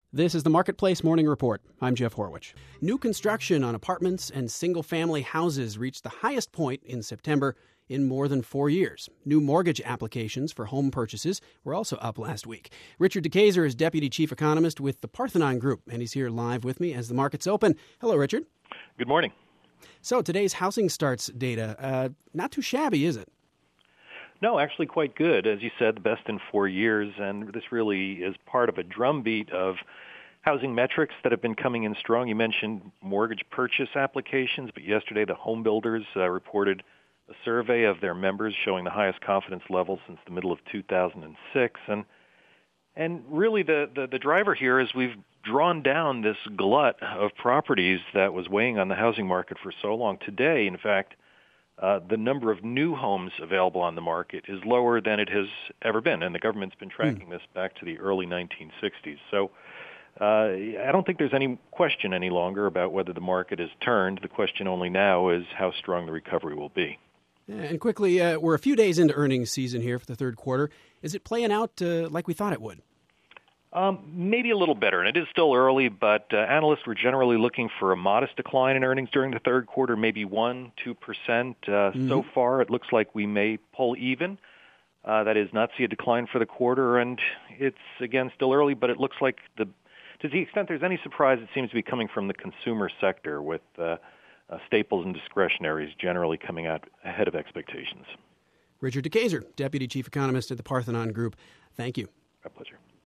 This is the Marketplace Morning Report. I'm Jeff Horwich. New construction on apartments and single-family houses reached the highest point in September in more than 4 years. New mortgage applications for home purchases were also up last week. Richard DeKeyser is Deputy Chief Economist with the Parthenon Group, and he's here live with me as the markets open. Hello, Richard. Good morning. So today's housing starts data, not too shabby, is it? No, actually quite good. As you said, the best in 4 years, and this really is part of a drumbeat of housing metrics that have been coming in strong. You mentioned mortgage purchase applications, but yesterday the home builders reported a survey of their members showing the highest confidence level since the middle of 2006. And really the driver here is we've drawn down this glut of properties that was weighing on the housing market for so long. Today, in fact, the number of new homes available on the market is lower than it has ever been, and the government's been tracking this back to the early 1960s. So I don't think there's any question any longer about whether the market has turned. The question only now is how strong the recovery will be. And quickly, we're a few days into earnings season here for the third quarter. Is it playing out like we thought it would? Maybe a little better, and it is still early, but analysts were generally looking for a modest decline in earnings during the third quarter, maybe 1-2%. So far, it looks like we may pull even. That is, not see a decline for the quarter, and it's, again, still early, but it looks like to the extent there's any surprise, it seems to be coming from the consumer sector, with staples and discretionaries generally coming out ahead of expectations. Richard DeKeyser, Deputy Chief Economist at the Parthenon Group. Thank you. My pleasure.